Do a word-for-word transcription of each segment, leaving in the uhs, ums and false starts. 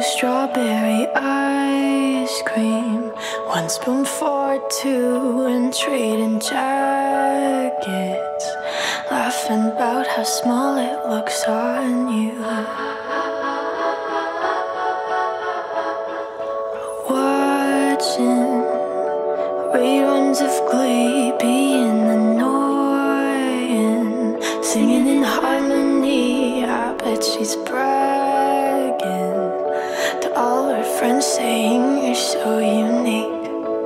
strawberry ice cream, one spoon for two, and trading jackets, laughing about how small it looks on you. Watching reruns of Glee, being annoying, singing in harmony. I bet she's bragging to all her friends, saying you're so unique.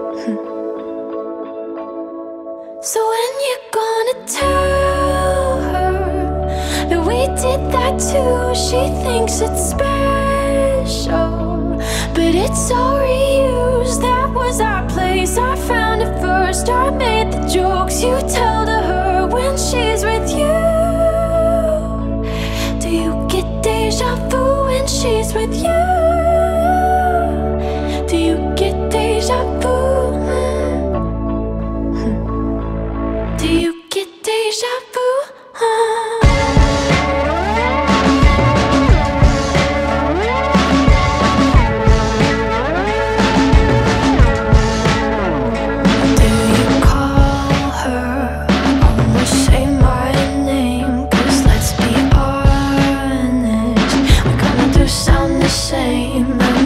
So when you gonna tell her that we did that too? She thinks it's special, but it's all reused. That was our place, I found it first. I made the jokes you tell to her when she's with you. Do you get deja vu when she's with you? Do you get deja vu? Do you get deja vu? Same.